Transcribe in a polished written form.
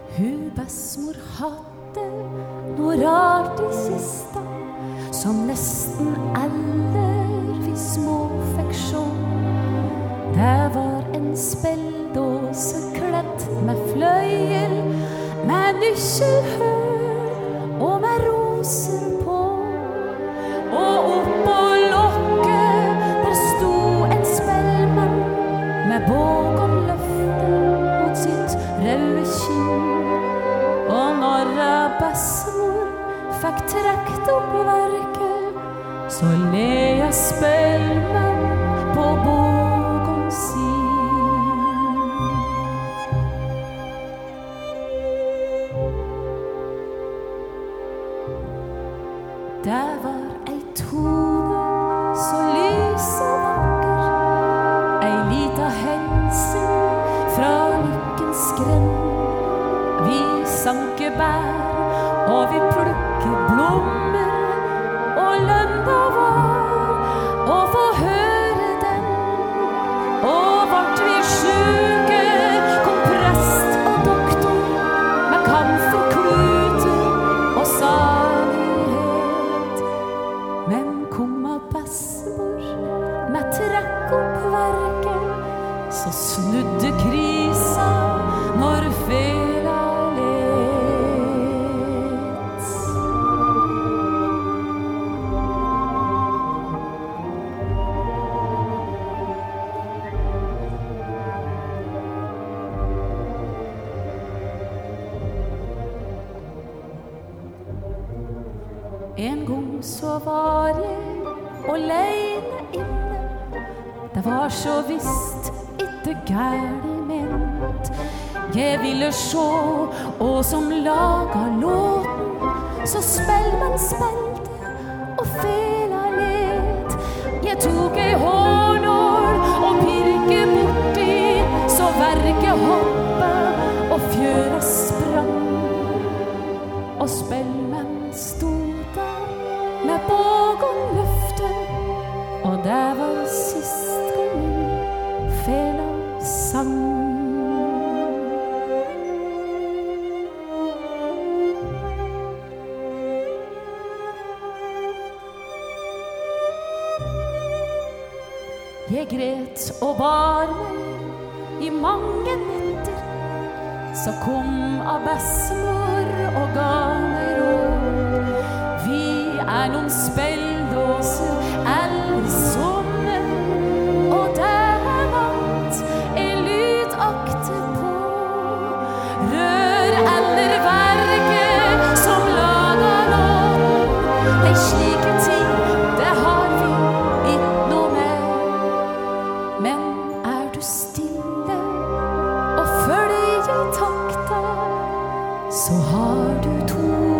Hun bestemor hadde noe rart I kista, som nesten alle vi små fikk sjå. Det var en spelldåse kledd med fløyel, med nykkelhøl og med roser på. Og oppå lokket der sto en spellmann med båg og løfte mot sitt røde kinn. Og når bestemor fikk trekt opp verket, så leia spellmann på bågen sin. Det var ei tone så lys og vakker, ei lita helsing fra lykkens grend. Vi sanker bær og vi plukker blommer, og lønna var å få høre den. Og vart vi sjuke kom prest og doktor med kamferkluter og salighet. Men kom av bestemor med trekk opp verket, så snudde krisa når fela let. En gang så var jeg alene inne. Det var så visst ikke gærlig ment. Jeg ville sjå og som laga låten, så spellmann spilte og fela let. Jeg tok ei hårnål og pirke borti, så verket hoppa og fjøra sprang. Og spellmann stod der med båg og løfte, og det var sist gang fela sang. Jeg gret og bar meg I mange netter, så kom av bestemor og ga meg råd. Vi noen spelldåser alle sammen, og det natt lyd akte på. Rør eller verket som laga låten, de slike ting, det har vi ikke noe med. Men du stille og følger takta, så har du to